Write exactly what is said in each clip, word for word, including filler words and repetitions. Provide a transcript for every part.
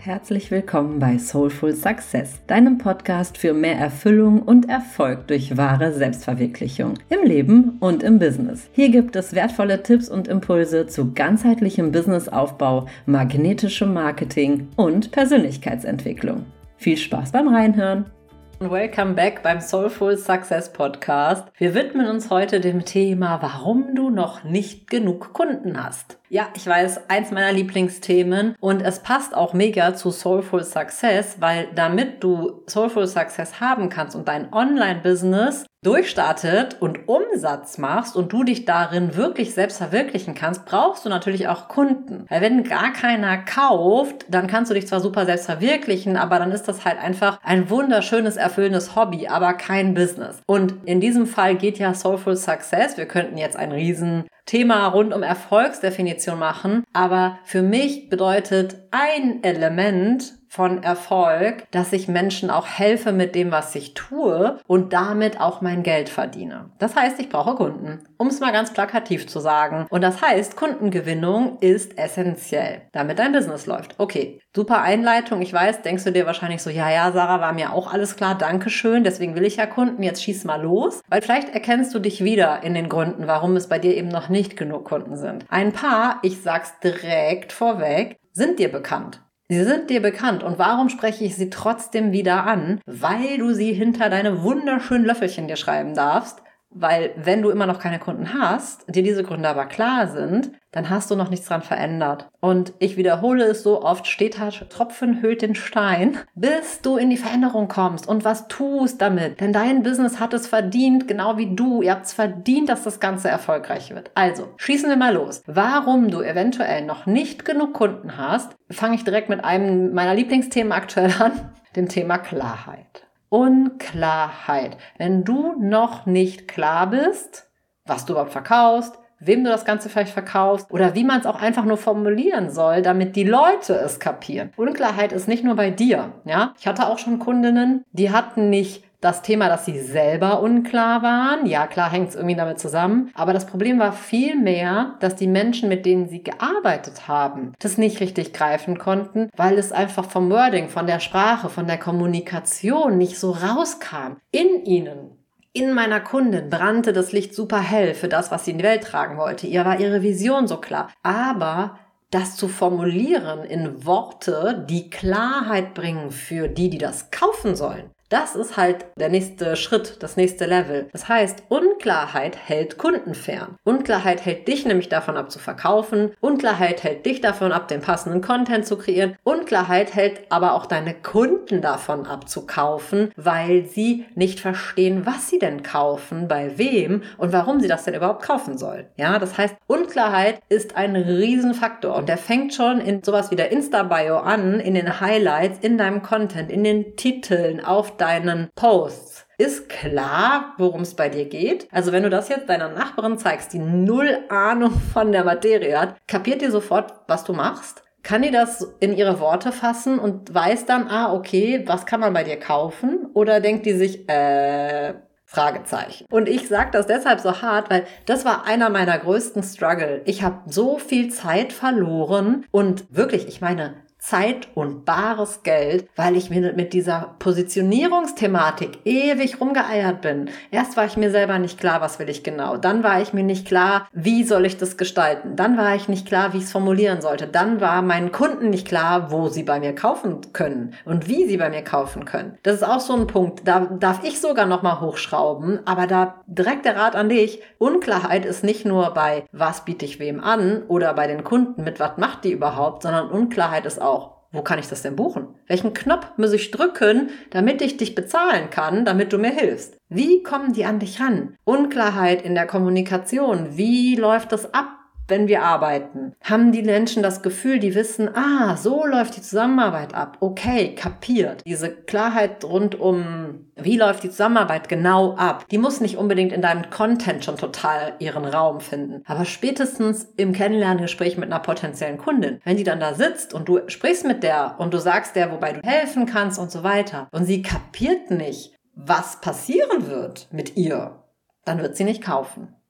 Herzlich willkommen bei Soulful Success, deinem Podcast für mehr Erfüllung und Erfolg durch wahre Selbstverwirklichung im Leben und im Business. Hier gibt es wertvolle Tipps und Impulse zu ganzheitlichem Businessaufbau, magnetischem Marketing und Persönlichkeitsentwicklung. Viel Spaß beim Reinhören! Welcome back beim Soulful Success Podcast. Wir widmen uns heute dem Thema, warum du noch nicht genug Kunden hast. Ja, ich weiß, eins meiner Lieblingsthemen und es passt auch mega zu Soulful Success, weil damit du Soulful Success haben kannst und dein Online-Business durchstartet und Umsatz machst und du dich darin wirklich selbst verwirklichen kannst, brauchst du natürlich auch Kunden. Weil wenn gar keiner kauft, dann kannst du dich zwar super selbst verwirklichen, aber dann ist das halt einfach ein wunderschönes, erfüllendes Hobby, aber kein Business. Und in diesem Fall geht ja Soulful Success, wir könnten jetzt ein riesen Thema rund um Erfolgsdefinition machen, aber für mich bedeutet ein Element von Erfolg, dass ich Menschen auch helfe mit dem, was ich tue und damit auch mein Geld verdiene. Das heißt, ich brauche Kunden, um es mal ganz plakativ zu sagen. Und das heißt, Kundengewinnung ist essentiell, damit dein Business läuft. Okay, super Einleitung. Ich weiß, denkst du dir wahrscheinlich so, ja, ja, Sarah, war mir auch alles klar, Dankeschön, deswegen will ich ja Kunden, jetzt schieß mal los. Weil vielleicht erkennst du dich wieder in den Gründen, warum es bei dir eben noch nicht genug Kunden sind. Ein paar, ich sag's direkt vorweg, sind dir bekannt. Sie sind dir bekannt und warum spreche ich sie trotzdem wieder an? Weil du sie hinter deine wunderschönen Löffelchen dir schreiben darfst, weil wenn du immer noch keine Kunden hast, dir diese Gründe aber klar sind, dann hast du noch nichts dran verändert. Und ich wiederhole es so oft, steter Tropfen höhlt den Stein, bis du in die Veränderung kommst und was tust damit. Denn dein Business hat es verdient, genau wie du. Ihr habt es verdient, dass das Ganze erfolgreich wird. Also, schießen wir mal los. Warum du eventuell noch nicht genug Kunden hast, fange ich direkt mit einem meiner Lieblingsthemen aktuell an, dem Thema Klarheit. Unklarheit. Wenn du noch nicht klar bist, was du überhaupt verkaufst, wem du das Ganze vielleicht verkaufst oder wie man es auch einfach nur formulieren soll, damit die Leute es kapieren. Unklarheit ist nicht nur bei dir, ja. Ich hatte auch schon Kundinnen, die hatten nicht das Thema, dass sie selber unklar waren. Ja, klar, hängt es irgendwie damit zusammen. Aber das Problem war vielmehr, dass die Menschen, mit denen sie gearbeitet haben, das nicht richtig greifen konnten, weil es einfach vom Wording, von der Sprache, von der Kommunikation nicht so rauskam. In ihnen. In meiner Kundin brannte das Licht super hell für das, was sie in die Welt tragen wollte. Ihr war ihre Vision so klar. Aber das zu formulieren in Worte, die Klarheit bringen für die, die das kaufen sollen, das ist halt der nächste Schritt, das nächste Level. Das heißt, Unklarheit hält Kunden fern. Unklarheit hält dich nämlich davon ab zu verkaufen. Unklarheit hält dich davon ab, den passenden Content zu kreieren. Unklarheit hält aber auch deine Kunden davon ab zu kaufen, weil sie nicht verstehen, was sie denn kaufen, bei wem und warum sie das denn überhaupt kaufen sollen. Ja, das heißt, Unklarheit ist ein Riesenfaktor und der fängt schon in sowas wie der Insta-Bio an, in den Highlights, in deinem Content, in den Titeln, auf deinen Posts. Ist klar, worum es bei dir geht? Also wenn du das jetzt deiner Nachbarin zeigst, die null Ahnung von der Materie hat, kapiert die sofort, was du machst? Kann die das in ihre Worte fassen und weiß dann, ah, okay, was kann man bei dir kaufen? Oder denkt die sich, äh... Fragezeichen. Und ich sage das deshalb so hart, weil das war einer meiner größten Struggle. Ich habe so viel Zeit verloren und wirklich, ich meine, Zeit und bares Geld, weil ich mir mit dieser Positionierungsthematik ewig rumgeeiert bin. Erst war ich mir selber nicht klar, was will ich genau. Dann war ich mir nicht klar, wie soll ich das gestalten. Dann war ich nicht klar, wie ich es formulieren sollte. Dann war meinen Kunden nicht klar, wo sie bei mir kaufen können und wie sie bei mir kaufen können. Das ist auch so ein Punkt, da darf ich sogar nochmal hochschrauben, aber da direkt der Rat an dich. Unklarheit ist nicht nur bei, was biete ich wem an oder bei den Kunden, mit was macht die überhaupt, sondern Unklarheit ist auch, wo kann ich das denn buchen? Welchen Knopf muss ich drücken, damit ich dich bezahlen kann, damit du mir hilfst? Wie kommen die an dich ran? Unklarheit in der Kommunikation. Wie läuft das ab, wenn wir arbeiten? Haben die Menschen das Gefühl, die wissen, ah, so läuft die Zusammenarbeit ab. Okay, kapiert. Diese Klarheit rund um, wie läuft die Zusammenarbeit genau ab, die muss nicht unbedingt in deinem Content schon total ihren Raum finden. Aber spätestens im Kennenlerngespräch mit einer potenziellen Kundin, wenn die dann da sitzt und du sprichst mit der und du sagst der, wobei du helfen kannst und so weiter und sie kapiert nicht, was passieren wird mit ihr, dann wird sie nicht kaufen.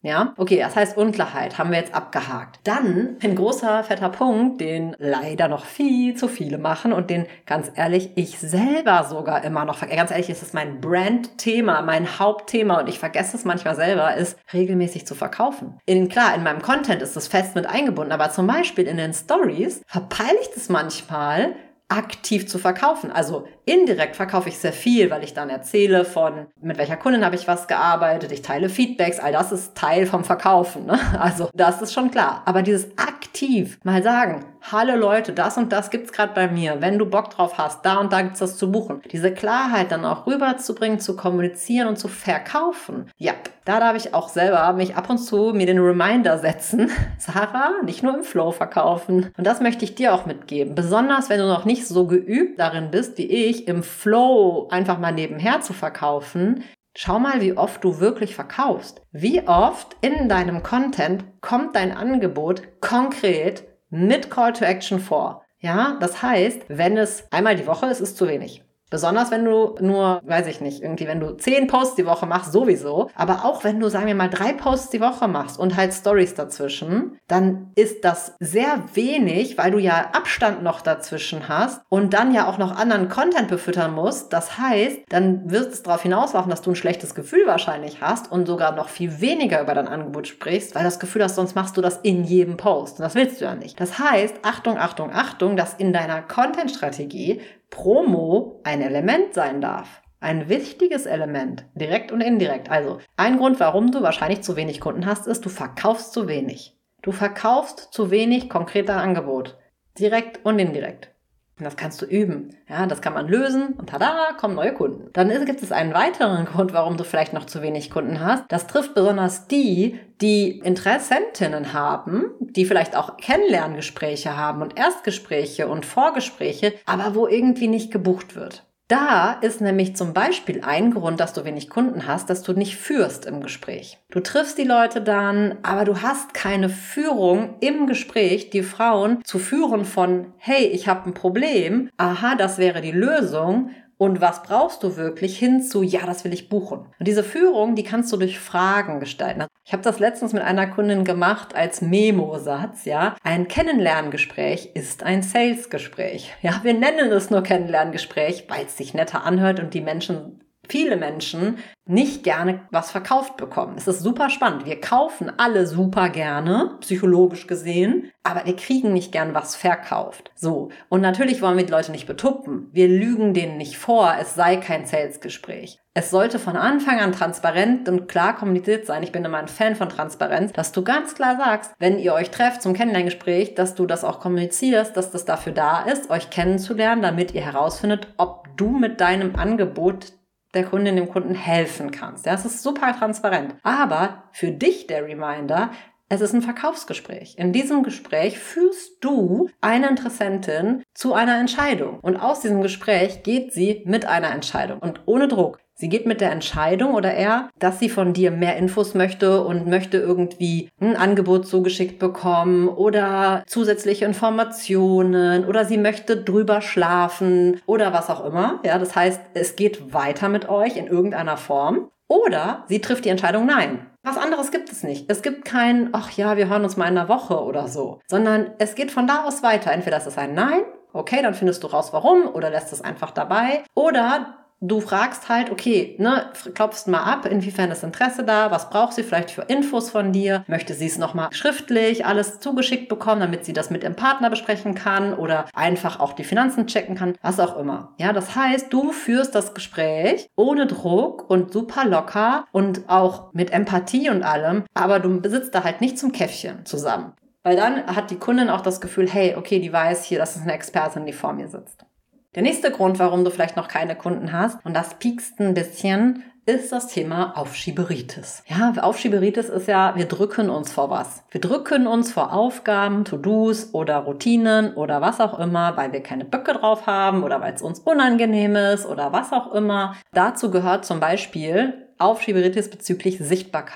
Ja, okay, das heißt Unklarheit haben wir jetzt abgehakt. Dann ein großer, fetter Punkt, den leider noch viel zu viele machen und den, ganz ehrlich, ich selber sogar immer noch, ganz ehrlich, ist es mein Brand-Thema, mein Hauptthema und ich vergesse es manchmal selber, ist regelmäßig zu verkaufen. In, klar, in meinem Content ist es fest mit eingebunden, aber zum Beispiel in den Stories verpeile ich das manchmal, aktiv zu verkaufen. Also indirekt verkaufe ich sehr viel, weil ich dann erzähle von, mit welcher Kundin habe ich was gearbeitet, ich teile Feedbacks, all das ist Teil vom Verkaufen. Ne? Also das ist schon klar. Aber dieses aktiv mal sagen, hallo Leute, das und das gibt's gerade bei mir. Wenn du Bock drauf hast, da und da gibt's das zu buchen. Diese Klarheit dann auch rüberzubringen, zu kommunizieren und zu verkaufen. Ja, da darf ich auch selber mich ab und zu mir den Reminder setzen. Sarah, nicht nur im Flow verkaufen. Und das möchte ich dir auch mitgeben. Besonders, wenn du noch nicht so geübt darin bist, wie ich, im Flow einfach mal nebenher zu verkaufen. Schau mal, wie oft du wirklich verkaufst. Wie oft in deinem Content kommt dein Angebot konkret mit Call to Action vor. Ja, das heißt, wenn es einmal die Woche ist, ist es zu wenig. Besonders wenn du nur, weiß ich nicht, irgendwie, wenn du zehn Posts die Woche machst, sowieso. Aber auch wenn du, sagen wir mal, drei Posts die Woche machst und halt Stories dazwischen, dann ist das sehr wenig, weil du ja Abstand noch dazwischen hast und dann ja auch noch anderen Content befüttern musst. Das heißt, dann wird es darauf hinauslaufen, dass du ein schlechtes Gefühl wahrscheinlich hast und sogar noch viel weniger über dein Angebot sprichst, weil das Gefühl hast, sonst machst du das in jedem Post. Und das willst du ja nicht. Das heißt, Achtung, Achtung, Achtung, dass in deiner Content-Strategie Promo ein Element sein darf. Ein wichtiges Element, direkt und indirekt. Also ein Grund, warum du wahrscheinlich zu wenig Kunden hast, ist, du verkaufst zu wenig. Du verkaufst zu wenig konkreter Angebot. Direkt und indirekt. Und das kannst du üben. Ja, das kann man lösen und tada, kommen neue Kunden. Dann ist, gibt es einen weiteren Grund, warum du vielleicht noch zu wenig Kunden hast. Das trifft besonders die, die Interessentinnen haben, die vielleicht auch Kennenlerngespräche haben und Erstgespräche und Vorgespräche, aber wo irgendwie nicht gebucht wird. Da ist nämlich zum Beispiel ein Grund, dass du wenig Kunden hast, dass du nicht führst im Gespräch. Du triffst die Leute dann, aber du hast keine Führung im Gespräch, die Frauen zu führen von, hey, ich habe ein Problem, aha, das wäre die Lösung. Und was brauchst du wirklich hin zu, ja, das will ich buchen. Und diese Führung, die kannst du durch Fragen gestalten. Ich habe das letztens mit einer Kundin gemacht als Memo-Satz, ja. Ein Kennenlerngespräch ist ein Sales-Gespräch. Ja, wir nennen es nur Kennenlerngespräch, weil es sich netter anhört und die Menschen, viele Menschen, nicht gerne was verkauft bekommen. Es ist super spannend. Wir kaufen alle super gerne, psychologisch gesehen, aber wir kriegen nicht gern was verkauft. So. Und natürlich wollen wir die Leute nicht betuppen. Wir lügen denen nicht vor, es sei kein Sales-Gespräch. Es sollte von Anfang an transparent und klar kommuniziert sein. Ich bin immer ein Fan von Transparenz, dass du ganz klar sagst, wenn ihr euch trefft zum Kennenlerngespräch, dass du das auch kommunizierst, dass das dafür da ist, euch kennenzulernen, damit ihr herausfindet, ob du mit deinem Angebot der Kundin, dem Kunden helfen kannst. Ja, es ist super transparent. Aber für dich der Reminder, es ist ein Verkaufsgespräch. In diesem Gespräch führst du eine Interessentin zu einer Entscheidung. Und aus diesem Gespräch geht sie mit einer Entscheidung und ohne Druck. Sie geht mit der Entscheidung oder eher, dass sie von dir mehr Infos möchte und möchte irgendwie ein Angebot zugeschickt bekommen oder zusätzliche Informationen oder sie möchte drüber schlafen oder was auch immer. Ja, das heißt, es geht weiter mit euch in irgendeiner Form. Oder sie trifft die Entscheidung Nein. Was anderes gibt es nicht. Es gibt kein, ach ja, wir hören uns mal in einer Woche oder so. Sondern es geht von da aus weiter. Entweder ist es ein Nein, okay, dann findest du raus, warum, oder lässt es einfach dabei. Oder du fragst halt, okay, ne, klopfst mal ab, inwiefern ist Interesse da, was braucht sie vielleicht für Infos von dir, möchte sie es nochmal schriftlich alles zugeschickt bekommen, damit sie das mit ihrem Partner besprechen kann oder einfach auch die Finanzen checken kann, was auch immer. Ja, das heißt, du führst das Gespräch ohne Druck und super locker und auch mit Empathie und allem, aber du sitzt da halt nicht zum Käffchen zusammen. Weil dann hat die Kundin auch das Gefühl, hey, okay, die weiß hier, das ist eine Expertin, die vor mir sitzt. Der nächste Grund, warum du vielleicht noch keine Kunden hast, und das piekst ein bisschen, ist das Thema Aufschieberitis. Ja, Aufschieberitis ist ja, wir drücken uns vor was. Wir drücken uns vor Aufgaben, To-Dos oder Routinen oder was auch immer, weil wir keine Böcke drauf haben oder weil es uns unangenehm ist oder was auch immer. Dazu gehört zum Beispiel Aufschieberitis bezüglich Sichtbarkeit.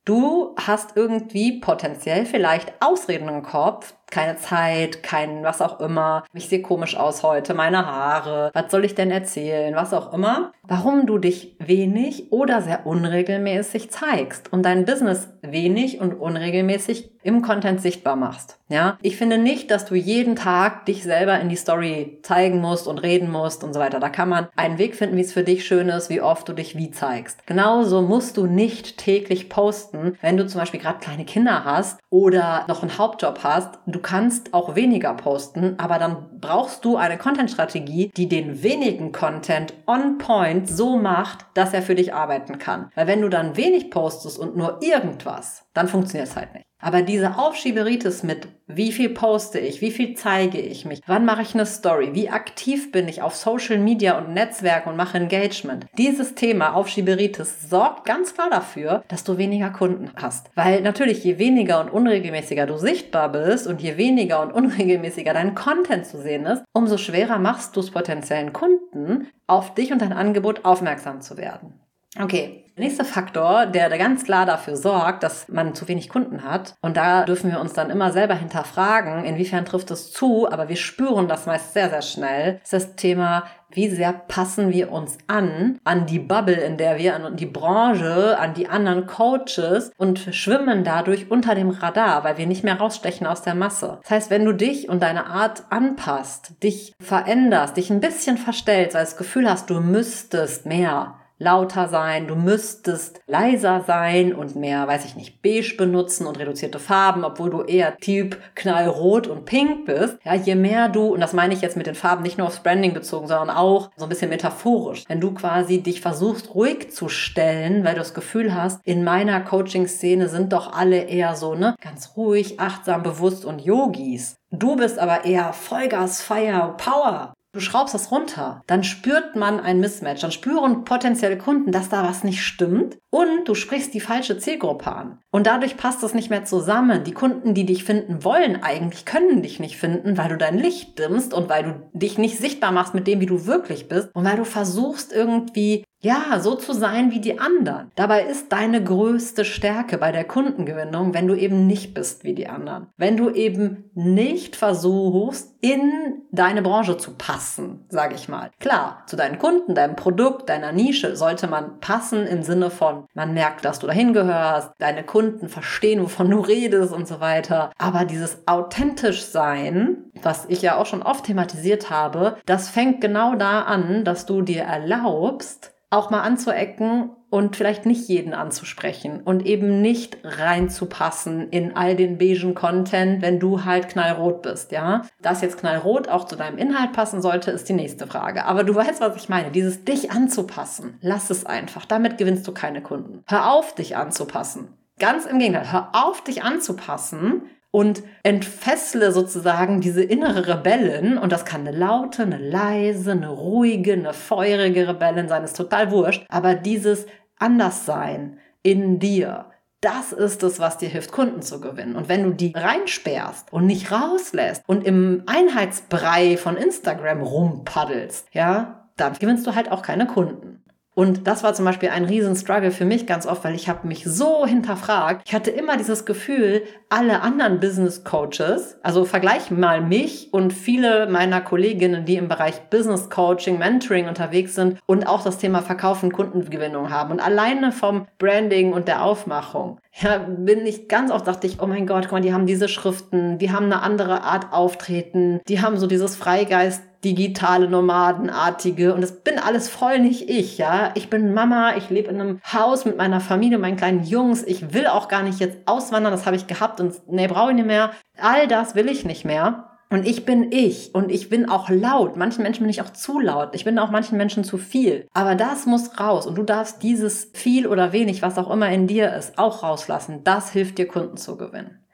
Du hast irgendwie potenziell vielleicht Ausreden im Kopf, keine Zeit, kein was auch immer, ich sehe komisch aus heute, meine Haare, was soll ich denn erzählen, was auch immer, warum du dich wenig oder sehr unregelmäßig zeigst und dein Business wenig und unregelmäßig im Content sichtbar machst. Ja, ich finde nicht, dass du jeden Tag dich selber in die Story zeigen musst und reden musst und so weiter. Da kann man einen Weg finden, wie es für dich schön ist, wie oft du dich wie zeigst. Genauso musst du nicht täglich posten, wenn du zum Beispiel gerade kleine Kinder hast oder noch einen Hauptjob hast. Du kannst auch weniger posten, aber dann brauchst du eine Content-Strategie, die den wenigen Content on point so macht, dass er für dich arbeiten kann. Weil wenn du dann wenig postest und nur irgendwas, dann funktioniert es halt nicht. Aber diese Aufschieberitis mit, wie viel poste ich, wie viel zeige ich mich, wann mache ich eine Story, wie aktiv bin ich auf Social Media und Netzwerken und mache Engagement. Dieses Thema Aufschieberitis sorgt ganz klar dafür, dass du weniger Kunden hast. Weil natürlich je weniger und unregelmäßiger du sichtbar bist und je weniger und unregelmäßiger dein Content zu sehen ist, umso schwerer machst du es potenziellen Kunden, auf dich und dein Angebot aufmerksam zu werden. Okay, der nächste Faktor, der ganz klar dafür sorgt, dass man zu wenig Kunden hat, und da dürfen wir uns dann immer selber hinterfragen, inwiefern trifft es zu, aber wir spüren das meist sehr, sehr schnell, ist das Thema, wie sehr passen wir uns an, an die Bubble, in der wir, an die Branche, an die anderen Coaches und schwimmen dadurch unter dem Radar, weil wir nicht mehr rausstechen aus der Masse. Das heißt, wenn du dich und deine Art anpasst, dich veränderst, dich ein bisschen verstellst, weil du das Gefühl hast, du müsstest mehr lauter sein, du müsstest leiser sein und mehr, weiß ich nicht, beige benutzen und reduzierte Farben, obwohl du eher Typ knallrot und pink bist. Ja, je mehr du, und das meine ich jetzt mit den Farben nicht nur aufs Branding bezogen, sondern auch so ein bisschen metaphorisch, wenn du quasi dich versuchst ruhig zu stellen, weil du das Gefühl hast, in meiner Coaching-Szene sind doch alle eher so, ne, ganz ruhig, achtsam, bewusst und Yogis. Du bist aber eher Vollgas, Fire, Power. Du schraubst das runter, dann spürt man ein Mismatch, dann spüren potenzielle Kunden, dass da was nicht stimmt, und du sprichst die falsche Zielgruppe an. Und dadurch passt es nicht mehr zusammen. Die Kunden, die dich finden wollen, eigentlich können dich nicht finden, weil du dein Licht dimmst und weil du dich nicht sichtbar machst mit dem, wie du wirklich bist, und weil du versuchst irgendwie, ja, so zu sein wie die anderen. Dabei ist deine größte Stärke bei der Kundengewinnung, wenn du eben nicht bist wie die anderen. Wenn du eben nicht versuchst, in deine Branche zu passen, sage ich mal. Klar, zu deinen Kunden, deinem Produkt, deiner Nische sollte man passen im Sinne von, man merkt, dass du dahin gehörst, deine Kunden verstehen, wovon du redest und so weiter. Aber dieses authentisch sein, was ich ja auch schon oft thematisiert habe, das fängt genau da an, dass du dir erlaubst, auch mal anzuecken und vielleicht nicht jeden anzusprechen und eben nicht reinzupassen in all den beigen Content, wenn du halt knallrot bist, ja. Dass jetzt knallrot auch zu deinem Inhalt passen sollte, ist die nächste Frage. Aber du weißt, was ich meine. Dieses dich anzupassen, lass es einfach. Damit gewinnst du keine Kunden. Hör auf, dich anzupassen. Ganz im Gegenteil, hör auf, dich anzupassen und entfessle sozusagen diese innere Rebellin, und das kann eine laute, eine leise, eine ruhige, eine feurige Rebellin sein, ist total wurscht, aber dieses Anderssein in dir, das ist es, was dir hilft, Kunden zu gewinnen. Und wenn du die reinsperrst und nicht rauslässt und im Einheitsbrei von Instagram rumpaddelst, ja, dann gewinnst du halt auch keine Kunden. Und das war zum Beispiel ein riesen Struggle für mich ganz oft, weil ich habe mich so hinterfragt. Ich hatte immer dieses Gefühl, alle anderen Business Coaches, also vergleich mal mich und viele meiner Kolleginnen, die im Bereich Business Coaching, Mentoring unterwegs sind und auch das Thema Verkaufen, Kundengewinnung haben. Und alleine vom Branding und der Aufmachung, ja, bin ich ganz oft, dachte ich, oh mein Gott, guck mal, die haben diese Schriften, die haben eine andere Art Auftreten, die haben so dieses Freigeist, digitale, nomadenartige, und das bin alles voll nicht ich, ja. Ich bin Mama, ich lebe in einem Haus mit meiner Familie, meinen kleinen Jungs, ich will auch gar nicht jetzt auswandern, das habe ich gehabt und nee, brauche ich nicht mehr. All das will ich nicht mehr. Und ich bin ich, und ich bin auch laut. Manchen Menschen bin ich auch zu laut. Ich bin auch manchen Menschen zu viel. Aber das muss raus, und du darfst dieses viel oder wenig, was auch immer in dir ist, auch rauslassen. Das hilft dir, Kunden zu gewinnen.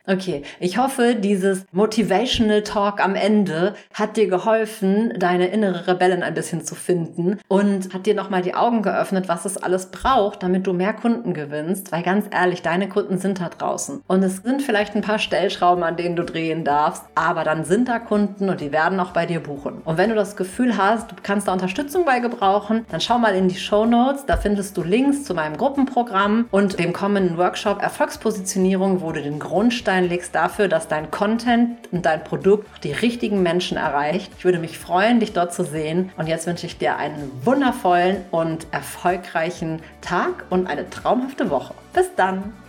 Okay, ich hoffe, dieses Motivational Talk am Ende hat dir geholfen, deine innere Rebellin ein bisschen zu finden und hat dir nochmal die Augen geöffnet, was es alles braucht, damit du mehr Kunden gewinnst, weil ganz ehrlich, deine Kunden sind da draußen und es sind vielleicht ein paar Stellschrauben, an denen du drehen darfst, aber dann sind da Kunden und die werden auch bei dir buchen. Und wenn du das Gefühl hast, du kannst da Unterstützung bei gebrauchen, dann schau mal in die Shownotes, da findest du Links zu meinem Gruppenprogramm und dem kommenden Workshop Erfolgspositionierung, wo du den Grundstein legst dafür, dass dein Content und dein Produkt die richtigen Menschen erreicht. Ich würde mich freuen, dich dort zu sehen. Und jetzt wünsche ich dir einen wundervollen und erfolgreichen Tag und eine traumhafte Woche. Bis dann!